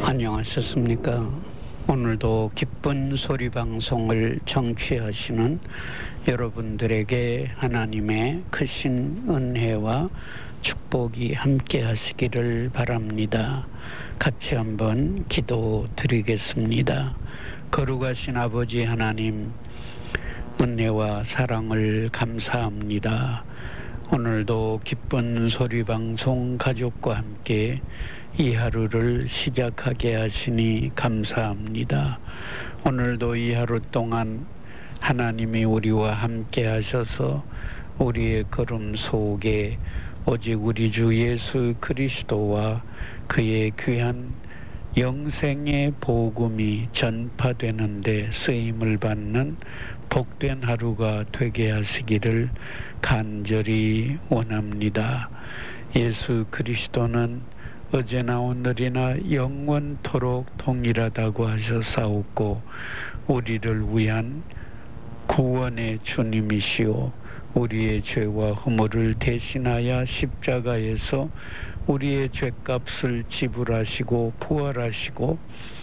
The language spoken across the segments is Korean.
안녕하셨습니까? 오늘도 기쁜 소리 방송을 청취하시는 여러분들에게 하나님의 크신 은혜와 축복이 함께 하시기를 바랍니다. 같이 한번 기도 드리겠습니다. 거룩하신 아버지 하나님, 은혜와 사랑을 감사합니다. 오늘도 기쁜 소리 방송 가족과 함께 이 하루를 시작하게 하시니 감사합니다. 오늘도 이 하루 동안 하나님이 우리와 함께 하셔서 우리의 걸음 속에 오직 우리 주 예수 그리스도와 그의 귀한 영생의 복음이 전파되는 데 쓰임을 받는 복된 하루가 되게 하시기를 간절히 원합니다. 예수 그리스도는 어제나 오늘이나 영원토록 동일하다고 하셨사옵고 우리를 위한 구원의 주님이시오. 우리의 죄와 허물을 대신하여 십자가에서 우리의 죄값을 지불하시고 부활하시고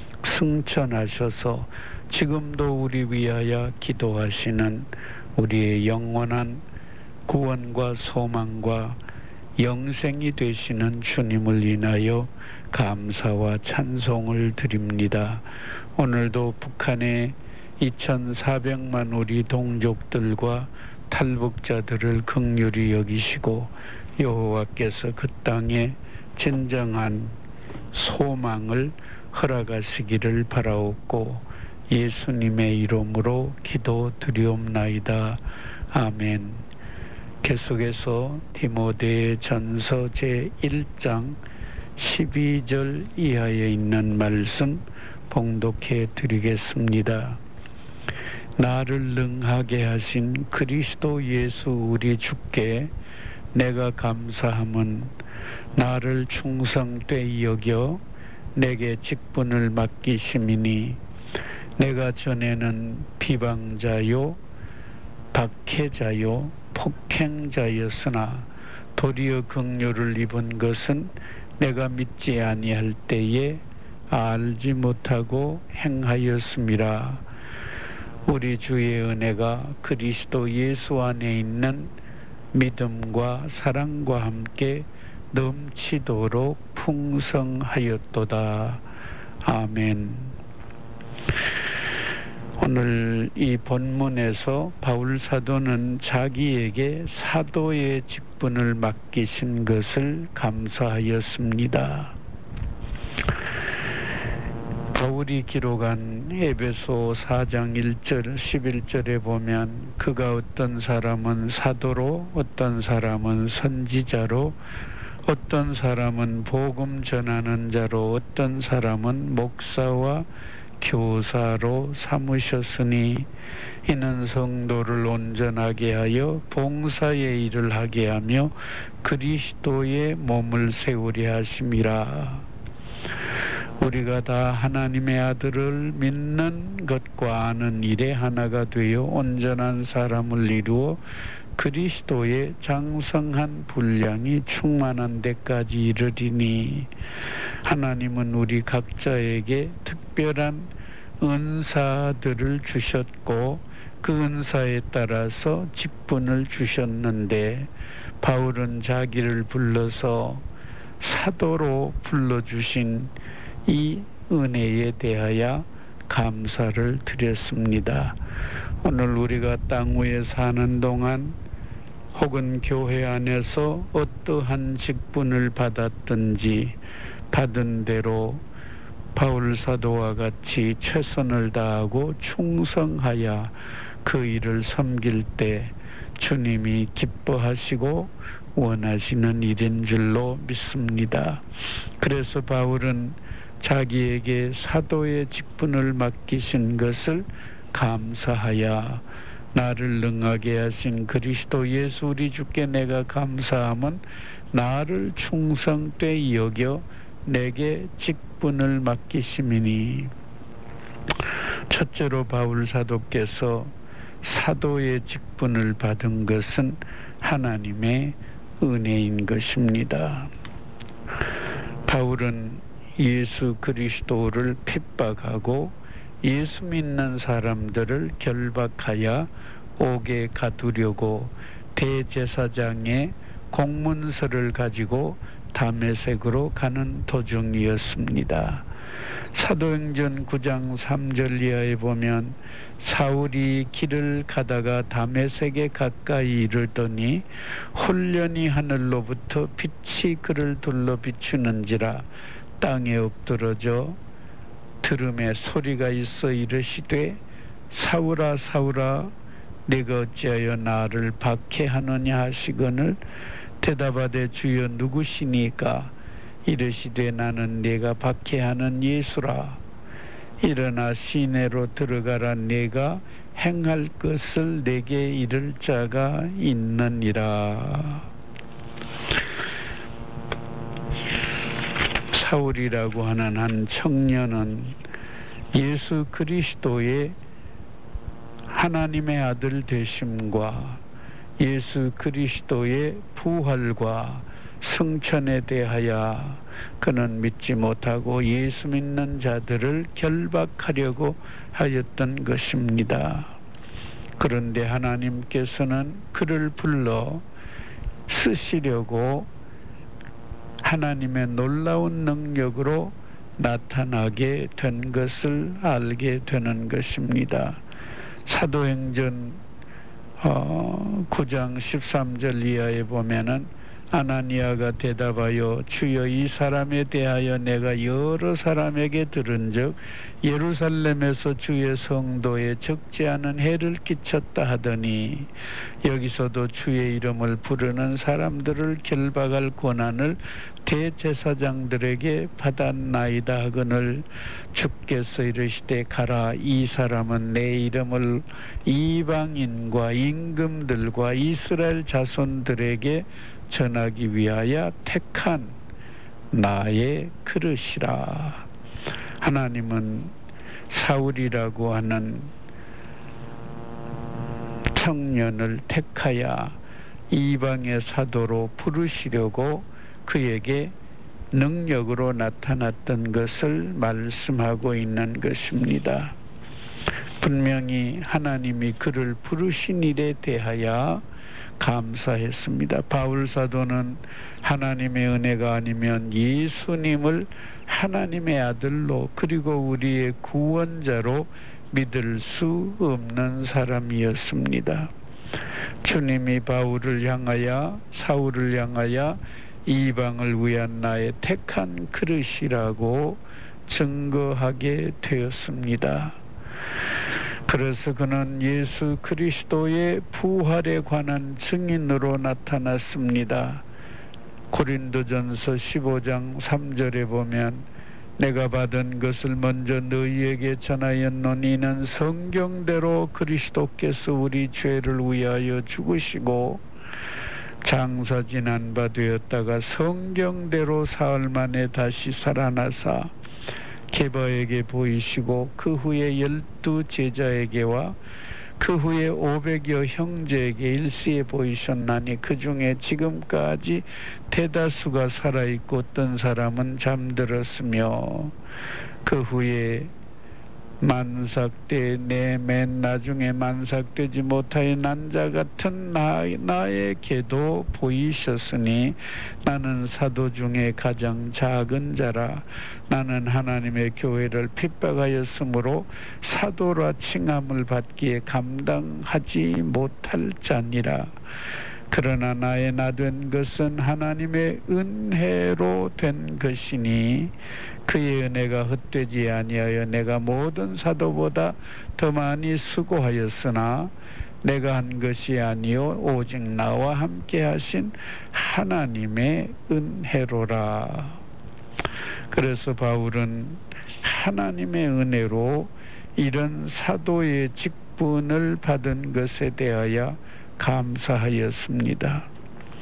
승천하셔서 지금도 우리 위하여 기도하시는 우리의 영원한 구원과 소망과 영생이 되시는 주님을 인하여 감사와 찬송을 드립니다. 오늘도 북한의 2,400만 우리 동족들과 탈북자들을 긍휼히 여기시고 여호와께서 그 땅에 진정한 소망을 허락하시기를 바라옵고 예수님의 이름으로 기도드리옵나이다. 아멘. 계속해서 디모데 전서 제1장 12절 이하에 있는 말씀 봉독해 드리겠습니다. 나를 능하게 하신 그리스도 예수 우리 주께 내가 감사함은 나를 충성되이 여겨 내게 직분을 맡기심이니 내가 전에는 비방자요 박해자요 폭행자였으나 도리어 긍휼을 입은 것은 내가 믿지 아니할 때에 알지 못하고 행하였음이라. 우리 주의 은혜가 그리스도 예수 안에 있는 믿음과 사랑과 함께 넘치도록 풍성하였도다. 아멘. 오늘 이 본문에서 바울 사도는 자기에게 사도의 직분을 맡기신 것을 감사하였습니다. 바울이 기록한 에베소 4장 1절 11절에 보면 그가 어떤 사람은 사도로 어떤 사람은 선지자로 어떤 사람은 복음 전하는 자로 어떤 사람은 목사와 교사로 삼으셨으니 이는 성도를 온전하게 하여 봉사의 일을 하게 하며 그리스도의 몸을 세우려 하심이라. 우리가 다 하나님의 아들을 믿는 것과 아는 일에 하나가 되어 온전한 사람을 이루어 그리스도의 장성한 분량이 충만한 데까지 이르리니 하나님은 우리 각자에게 특별한 은사들을 주셨고 그 은사에 따라서 직분을 주셨는데 바울은 자기를 불러서 사도로 불러주신 이 은혜에 대하여 감사를 드렸습니다. 오늘 우리가 땅 위에 사는 동안 혹은 교회 안에서 어떠한 직분을 받았든지 받은 대로 바울 사도와 같이 최선을 다하고 충성하여 그 일을 섬길 때 주님이 기뻐하시고 원하시는 일인 줄로 믿습니다. 그래서 바울은 자기에게 사도의 직분을 맡기신 것을 감사하여 나를 능하게 하신 그리스도 예수 우리 주께 내가 감사함은 나를 충성되이 여겨 내게 직분을 맡기심이니. 첫째로 바울 사도께서 사도의 직분을 받은 것은 하나님의 은혜인 것입니다. 바울은 예수 그리스도를 핍박하고 예수 믿는 사람들을 결박하여 옥에 가두려고 대제사장의 공문서를 가지고 다메섹으로 가는 도중이었습니다. 사도행전 9장 3절 이하에 보면 사울이 길을 가다가 다메섹에 가까이 이르더니 홀련히 하늘로부터 빛이 그를 둘러 비추는지라 땅에 엎드러져 들음에 소리가 있어 이르시되 사울아 사울아 내가 어찌하여 나를 박해하느냐 하시거늘 대답하되 주여 누구시니까 이르시되 나는 내가 박해하는 예수라. 일어나 시내로 들어가라. 내가 행할 것을 내게 이를 자가 있느니라. 사울이라고 하는 한 청년은 예수 그리스도의 하나님의 아들 되심과 예수 그리스도의 부활과 승천에 대하여 그는 믿지 못하고 예수 믿는 자들을 결박하려고 하였던 것입니다. 그런데 하나님께서는 그를 불러 쓰시려고 하나님의 놀라운 능력으로 나타나게 된 것을 알게 되는 것입니다. 사도행전 9장 13절 이하에 보면은 아나니아가 대답하여 주여 이 사람에 대하여 내가 여러 사람에게 들은즉 예루살렘에서 주의 성도에 적지 않은 해를 끼쳤다 하더니 여기서도 주의 이름을 부르는 사람들을 결박할 권한을 대제사장들에게 받았나이다 하거늘 주께서 이르시되 가라. 이 사람은 내 이름을 이방인과 임금들과 이스라엘 자손들에게 전하기 위하여 택한 나의 그릇이라. 하나님은 사울이라고 하는 청년을 택하여 이방의 사도로 부르시려고 그에게 능력으로 나타났던 것을 말씀하고 있는 것입니다. 분명히 하나님이 그를 부르신 일에 대하여 감사했습니다. 바울 사도는 하나님의 은혜가 아니면 예수님을 하나님의 아들로 그리고 우리의 구원자로 믿을 수 없는 사람이었습니다. 주님이 바울을 향하여 사울을 향하여 이방을 위한 나의 택한 그릇이라고 증거하게 되었습니다. 그래서 그는 예수 그리스도의 부활에 관한 증인으로 나타났습니다. 고린도전서 15장 3절에 보면 내가 받은 것을 먼저 너희에게 전하였노니 이는 성경대로 그리스도께서 우리 죄를 위하여 죽으시고 장사 지난 바 되었다가 성경대로 사흘 만에 다시 살아나사 게바에게 보이시고 그 후에 12 제자에게와 그 후에 500여 형제에게 일시에 보이셨나니 그 중에 지금까지 대다수가 살아있고 어떤 사람은 잠들었으며 그 후에 만삭대 내 맨 나중에 만삭되지 못하여 난 자 같은 나에게도 보이셨으니 나는 사도 중에 가장 작은 자라. 나는 하나님의 교회를 핍박하였으므로 사도라 칭함을 받기에 감당하지 못할 자니라. 그러나 나의 나된 것은 하나님의 은혜로 된 것이니 그의 은혜가 헛되지 아니하여 내가 모든 사도보다 더 많이 수고하였으나 내가 한 것이 아니요 오직 나와 함께 하신 하나님의 은혜로라. 그래서 바울은 하나님의 은혜로 이런 사도의 직분을 받은 것에 대하여 감사하였습니다.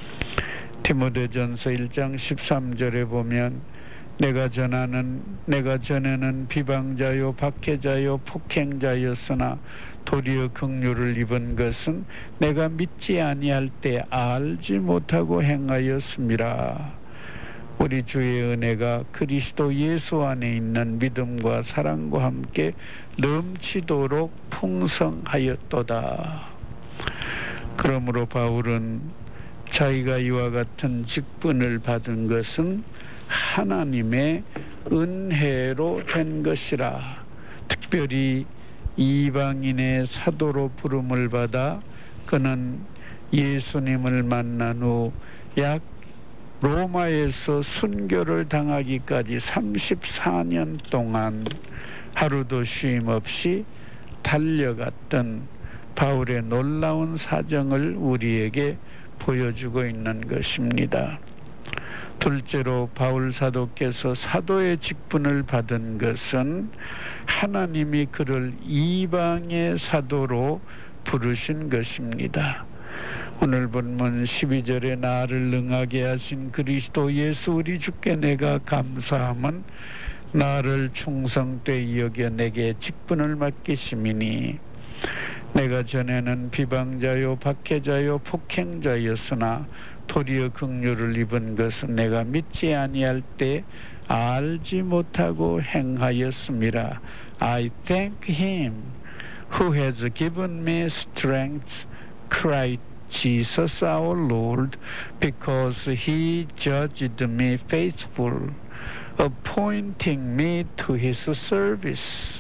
디모데전서 1장 13절에 보면 내가 전에는 비방자요 박해자요 폭행자였으나 도리어 긍휼을 입은 것은 내가 믿지 아니할 때 알지 못하고 행하였음이라. 우리 주의 은혜가 그리스도 예수 안에 있는 믿음과 사랑과 함께 넘치도록 풍성하였도다. 그러므로 바울은 자기가 이와 같은 직분을 받은 것은 하나님의 은혜로 된 것이라. 특별히 이방인의 사도로 부름을 받아 그는 예수님을 만난 후 약 로마에서 순교를 당하기까지 34년 동안 하루도 쉼 없이 달려갔던 바울의 놀라운 사정을 우리에게 보여주고 있는 것입니다. 둘째로 바울 사도께서 사도의 직분을 받은 것은 하나님이 그를 이방의 사도로 부르신 것입니다. 오늘 본문 12절에 나를 능하게 하신 그리스도 예수 우리 주께 내가 감사함은 나를 충성되이 여겨 내게 직분을 맡기심이니 내가 전에는 비방자요 박해자요 폭행자였으나 도리어 긍휼을 입은 것은 내가 믿지 아니할 때 알지 못하고 행하였음이라. I thank him who has given me strength, Christ Jesus our Lord, because he judged me faithful, appointing me to his service.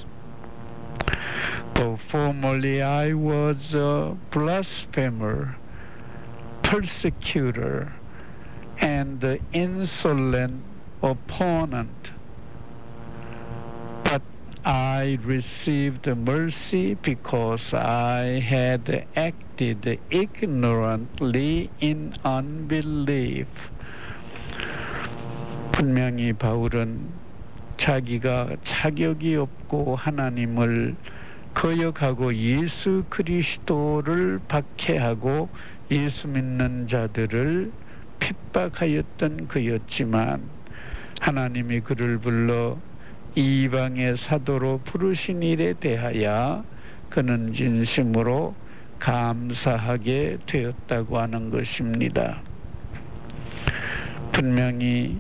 Though formerly I was a blasphemer, persecutor, and insolent opponent, but I received mercy because I had acted ignorantly in unbelief. 분명히 바울은 자기가 자격이 없고 하나님을 거역하고 예수 그리스도를 박해하고 예수 믿는 자들을 핍박하였던 그였지만 하나님이 그를 불러 이방의 사도로 부르신 일에 대하여 그는 진심으로 감사하게 되었다고 하는 것입니다. 분명히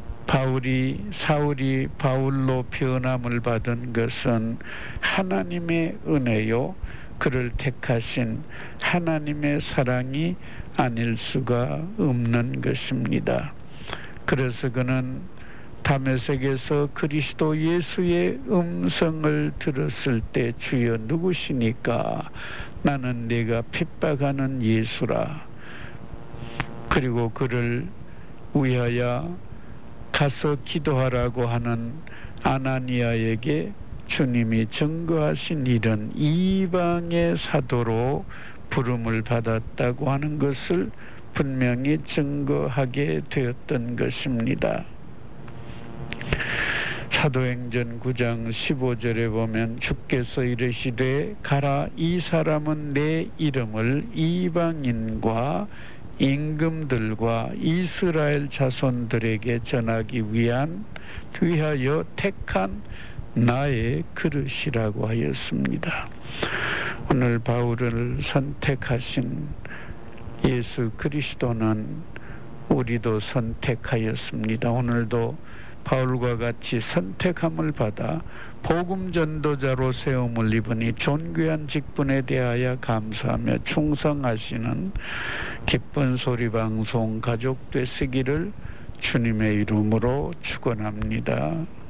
사울이 바울로 변함을 받은 것은 하나님의 은혜요, 그를 택하신 하나님의 사랑이 아닐 수가 없는 것입니다. 그래서 그는 다메섹에서 그리스도 예수의 음성을 들었을 때 주여 누구시니까? 나는 네가 핍박하는 예수라. 그리고 그를 위하여 가서 기도하라고 하는 아나니아에게 주님이 증거하신 일은 이방의 사도로 부름을 받았다고 하는 것을 분명히 증거하게 되었던 것입니다. 사도행전 9장 15절에 보면 주께서 이르시되 가라, 이 사람은 내 이름을 이방인과 임금들과 이스라엘 자손들에게 전하기 위하여 택한 나의 그릇이라고 하였습니다. 오늘 바울을 선택하신 예수 그리스도는 우리도 선택하였습니다. 오늘도 바울과 같이 선택함을 받아 복음 전도자로 세움을 입으니 존귀한 직분에 대하여 감사하며 충성하시는 기쁜 소리 방송 가족 되시기를 주님의 이름으로 축원합니다.